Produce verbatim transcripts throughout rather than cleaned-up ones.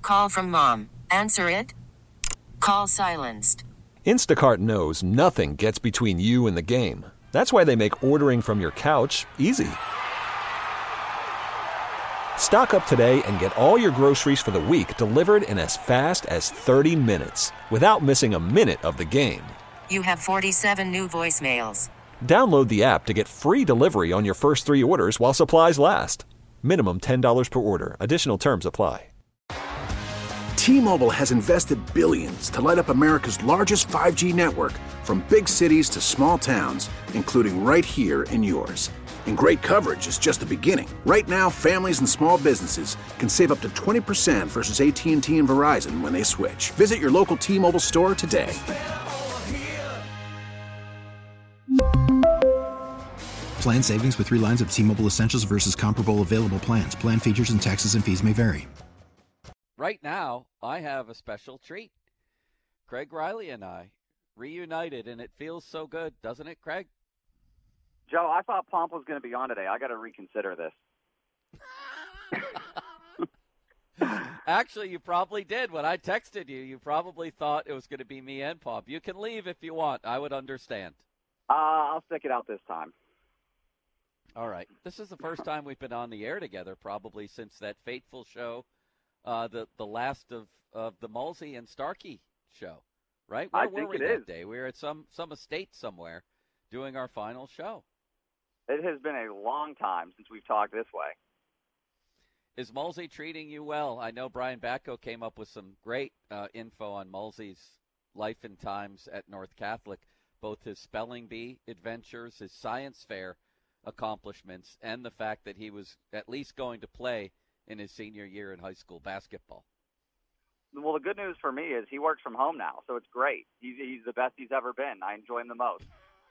Call from mom. Answer it. Call silenced. Instacart knows nothing gets between you and the game. That's why they make ordering from your couch easy. Stock up today and get all your groceries for the week delivered in as fast as thirty minutes without missing a minute of the game. You have forty-seven new voicemails. Download the app to get free delivery on your first three orders while supplies last. Minimum ten dollars per order. Additional terms apply. T-Mobile has invested billions to light up America's largest five G network, from big cities to small towns, including right here in yours. And great coverage is just the beginning. Right now, families and small businesses can save up to twenty percent versus A T and T and Verizon when they switch. Visit your local T-Mobile store today. Plan savings with three lines of T-Mobile Essentials versus comparable available plans. Plan features and taxes and fees may vary. Right now, I have a special treat. Craig Riley and I reunited, and it feels so good, doesn't it, Craig? Joe, I thought Pomp was going to be on today. I got to reconsider this. Actually, you probably did. When I texted you, you probably thought it was going to be me and Pomp. You can leave if you want. I would understand. Uh, I'll stick it out this time. All right. This is the first time we've been on the air together, probably since that fateful show, uh, the the last of, of the Mulsey and Starkey show, right? Where I were think we it that is. day? We were at some, some estate somewhere doing our final show. It has been a long time since we've talked this way. Is Mulsey treating you well? I know Brian Bacco came up with some great uh, info on Mulsey's life and times at North Catholic, both his spelling bee adventures, his science fair accomplishments, and the fact that he was at least going to play in his senior year in high school basketball. Well, the good news for me is he works from home now, so it's great. He's, he's the best he's ever been. I enjoy him the most.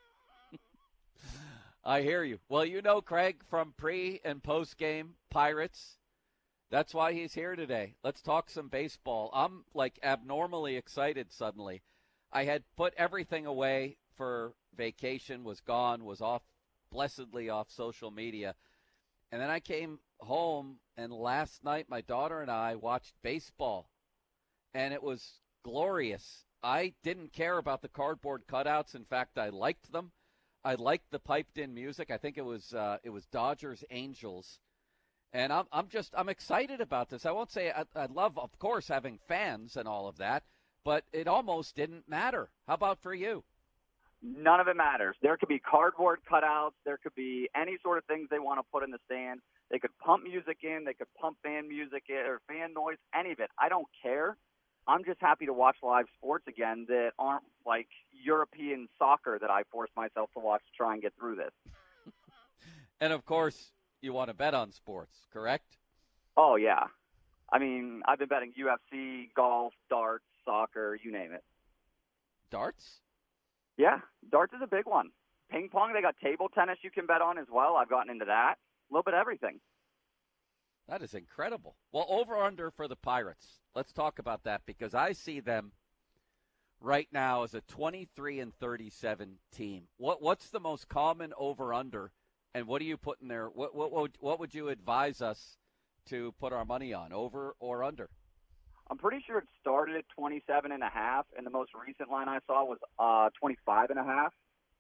I hear you. Well, you know Craig from pre- and post-game Pirates. That's why he's here today. Let's talk some baseball. I'm, like, abnormally excited suddenly. I had put everything away for vacation, was gone, was off, blessedly off social media. And then I came home, and last night my daughter and I watched baseball, and it was glorious. I didn't care about the cardboard cutouts. In fact, I liked them. I liked the piped-in music. I think it was uh, it was Dodgers Angels, and I'm I'm just I'm excited about this. I won't say I, I love, of course, having fans and all of that, but it almost didn't matter. How about for you? None of it matters. There could be cardboard cutouts. There could be any sort of things they want to put in the stands. They could pump music in. They could pump fan music in, or fan noise, any of it. I don't care. I'm just happy to watch live sports again that aren't like European soccer that I forced myself to watch to try and get through this. And, of course, you want to bet on sports, correct? Oh, yeah. I mean, I've been betting U F C, golf, darts, soccer, you name it. Darts? Yeah, darts is a big one. Ping pong, they got table tennis you can bet on as well. I've gotten into that. A little bit of everything. That is incredible. Well, over-under for the Pirates. Let's talk about that because I see them right now as a twenty-three and thirty-seven team. What What's the most common over-under, and what do you put in there? What what what, what would you advise us to put our money on, over or under? I'm pretty sure it started at twenty-seven and a half, and the most recent line I saw was uh, twenty-five and a half.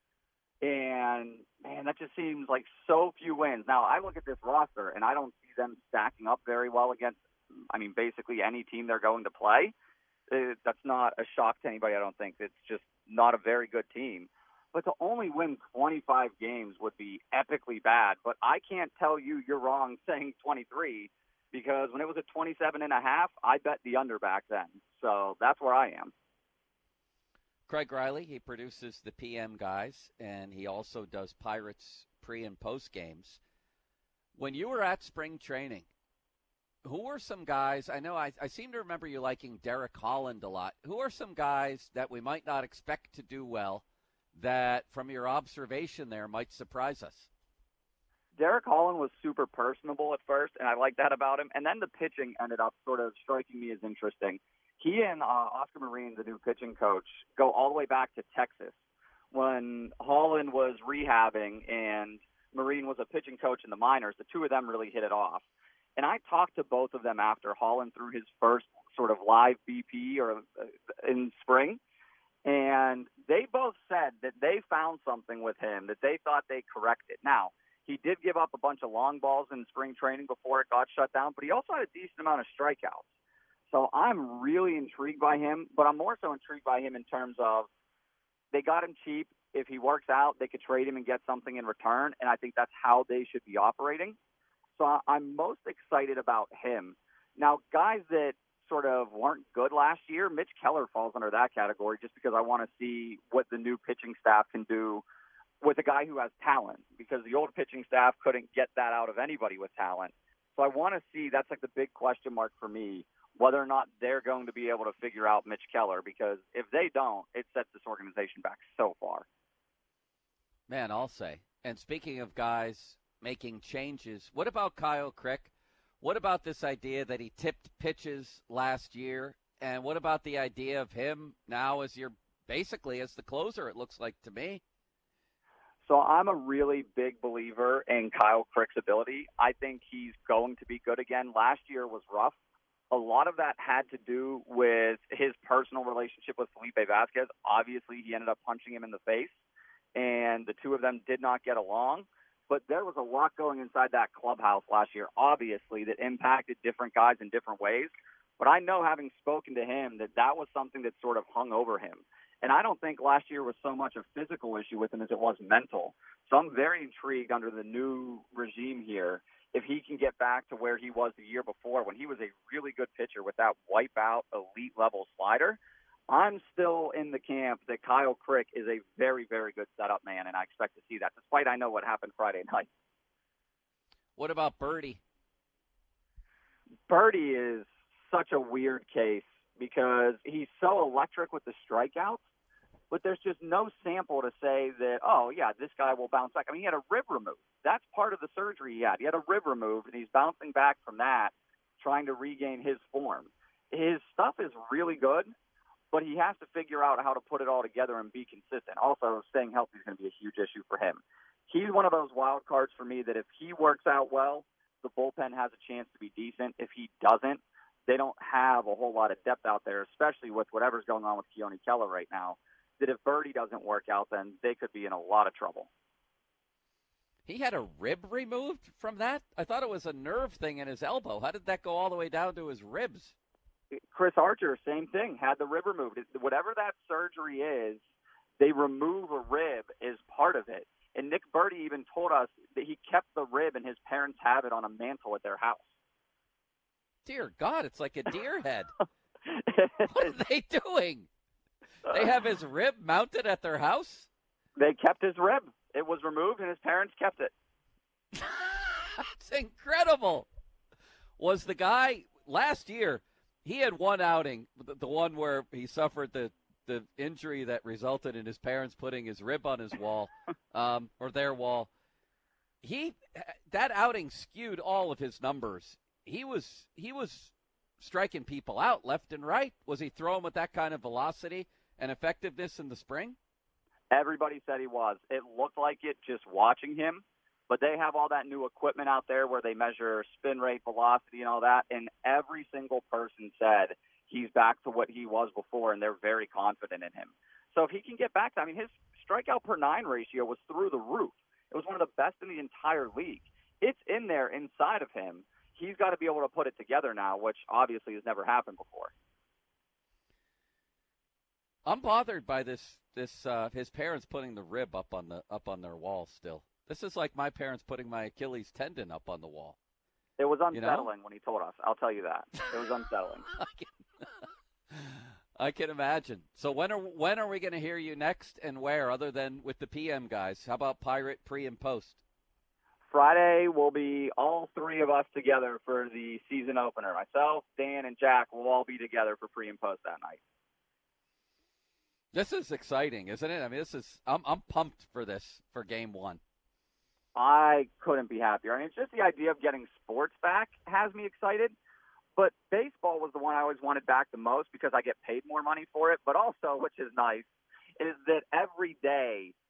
And, man, that just seems like so few wins. Now, I look at this roster, and I don't see them stacking up very well against, I mean, basically any team they're going to play. It, that's not a shock to anybody, I don't think. It's just not a very good team. But to only win twenty-five games would be epically bad. But I can't tell you you're wrong saying twenty-three, because when it was at twenty-seven and a half, I bet the under back then. So that's where I am. Craig Riley, he produces the P M Guys, and he also does Pirates pre- and post games. When you were at spring training, who were some guys, I know I, I seem to remember you liking Derek Holland a lot. Who are some guys that we might not expect to do well that, from your observation there, might surprise us? Derek Holland was super personable at first, and I liked that about him. And then the pitching ended up sort of striking me as interesting. He and uh, Oscar Marine, the new pitching coach, go all the way back to Texas when Holland was rehabbing and Marine was a pitching coach in the minors. The two of them really hit it off. And I talked to both of them after Holland threw his first sort of live B P or uh, in spring. And they both said that they found something with him that they thought they corrected. Now, he did give up a bunch of long balls in spring training before it got shut down, but he also had a decent amount of strikeouts. So I'm really intrigued by him, but I'm more so intrigued by him in terms of they got him cheap. If he works out, they could trade him and get something in return, and I think that's how they should be operating. So I'm most excited about him. Now, guys that sort of weren't good last year, Mitch Keller falls under that category just because I want to see what the new pitching staff can do with a guy who has talent, because the old pitching staff couldn't get that out of anybody with talent. So I want to see, that's like the big question mark for me, whether or not they're going to be able to figure out Mitch Keller, because if they don't, it sets this organization back so far. Man, I'll say. And speaking of guys making changes, what about Kyle Crick? What about this idea that he tipped pitches last year? And what about the idea of him now as your, basically as the closer, it looks like to me? So I'm a really big believer in Kyle Crick's ability. I think he's going to be good again. Last year was rough. A lot of that had to do with his personal relationship with Felipe Vasquez. Obviously, he ended up punching him in the face, and the two of them did not get along. But there was a lot going inside that clubhouse last year, obviously, that impacted different guys in different ways. But I know, having spoken to him, that that was something that sort of hung over him. And I don't think last year was so much a physical issue with him as it was mental. So I'm very intrigued under the new regime here if he can get back to where he was the year before when he was a really good pitcher with that wipeout elite-level slider. I'm still in the camp that Kyle Crick is a very, very good setup man, and I expect to see that, despite I know what happened Friday night. What about Birdie? Birdie is such a weird case because he's so electric with the strikeouts, but there's just no sample to say that, oh, yeah, this guy will bounce back. I mean, he had a rib removed. That's part of the surgery he had. He had a rib removed, and he's bouncing back from that, trying to regain his form. His stuff is really good, but he has to figure out how to put it all together and be consistent. Also, staying healthy is going to be a huge issue for him. He's one of those wild cards for me that if he works out well, the bullpen has a chance to be decent. If he doesn't, they don't have a whole lot of depth out there, especially with whatever's going on with Keone Keller right now, that if Birdie doesn't work out, then they could be in a lot of trouble. He had a rib removed from that? I thought it was a nerve thing in his elbow. How did that go all the way down to his ribs? Chris Archer, same thing, had the rib removed. Whatever that surgery is, they remove a rib as part of it. And Nick Birdie even told us that he kept the rib and his parents have it on a mantle at their house. Dear God, it's like a deer head. What are they doing? They have his rib mounted at their house? They kept his rib. It was removed, and his parents kept it. That's incredible. Was the guy, last year, he had one outing, the, the one where he suffered the, the injury that resulted in his parents putting his rib on his wall, um, or their wall. He, that outing skewed all of his numbers. He was he was striking people out left and right. Was he throwing with that kind of velocity and effectiveness in the spring? Everybody said he was. It looked like it just watching him, but they have all that new equipment out there where they measure spin rate, velocity, and all that, and every single person said he's back to what he was before, and they're very confident in him. So if he can get back to, I mean, his strikeout per nine ratio was through the roof. It was one of the best in the entire league. It's in there inside of him. He's got to be able to put it together now, which obviously has never happened before. I'm bothered by this. This uh, his parents putting the rib up on the up on their wall. Still, this is like my parents putting my Achilles tendon up on the wall. It was unsettling, you know? when he told us. I'll tell you that. It was unsettling. I, can, I can imagine. So when are when are we going to hear you next, and where, other than with the P M guys? How about Pirate pre and post? Friday will be all three of us together for the season opener. Myself, Dan, and Jack will all be together for pre and post that night. This is exciting, isn't it? I mean, this is I'm I'm pumped for this, for game one. I couldn't be happier. I mean, it's just the idea of getting sports back has me excited. But baseball was the one I always wanted back the most because I get paid more money for it. But also, which is nice, is that every day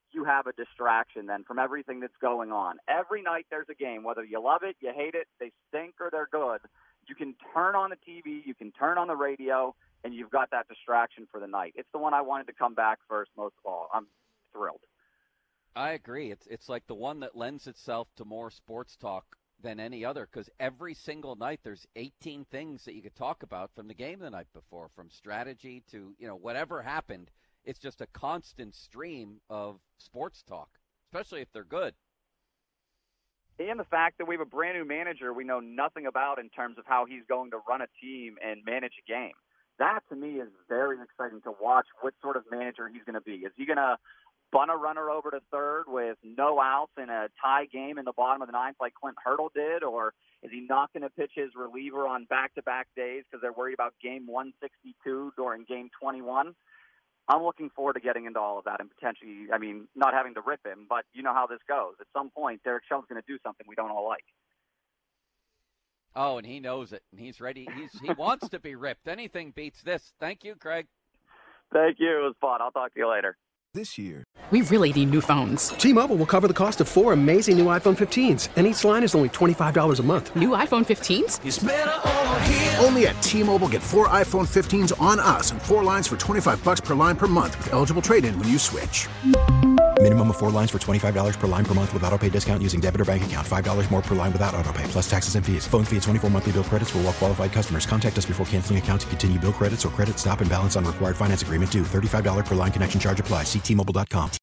you have a distraction then from everything that's going on. Every night there's a game, whether you love it, you hate it, they stink or they're good. You can turn on the T V, you can turn on the radio, and you've got that distraction for the night. It's the one I wanted to come back first most of all. I'm thrilled. I agree. It's it's like the one that lends itself to more sports talk than any other, because every single night there's eighteen things that you could talk about from the game the night before, from strategy to, you know, whatever happened. It's just a constant stream of sports talk, especially if they're good. And the fact that we have a brand new manager we know nothing about in terms of how he's going to run a team and manage a game. That, to me, is very exciting to watch what sort of manager he's going to be. Is he going to bunt a runner over to third with no outs in a tie game in the bottom of the ninth like Clint Hurdle did? Or is he not going to pitch his reliever on back-to-back days because they're worried about game one sixty-two during game twenty-one? I'm looking forward to getting into all of that and potentially, I mean, not having to rip him, but you know how this goes. At some point, Derek Schoen's going to do something we don't all like. Oh, and he knows it, and he's ready. He's He wants to be ripped. Anything beats this. Thank you, Craig. Thank you. It was fun. I'll talk to you later. This year, we really need new phones. T-Mobile will cover the cost of four amazing new iPhone fifteens, and each line is only twenty-five dollars a month. New iPhone fifteens? It's better over here. Only at T-Mobile, get four iPhone fifteens on us and four lines for twenty-five dollars per line per month with eligible trade-in when you switch. Minimum of four lines for twenty-five dollars per line per month with autopay discount using debit or bank account. five dollars more per line without autopay, plus taxes and fees. Phone fee at twenty-four monthly bill credits for well-qualified customers. Contact us before canceling account to continue bill credits or credit stop and balance on required finance agreement due. thirty-five dollars per line connection charge applies. See T Mobile dot com.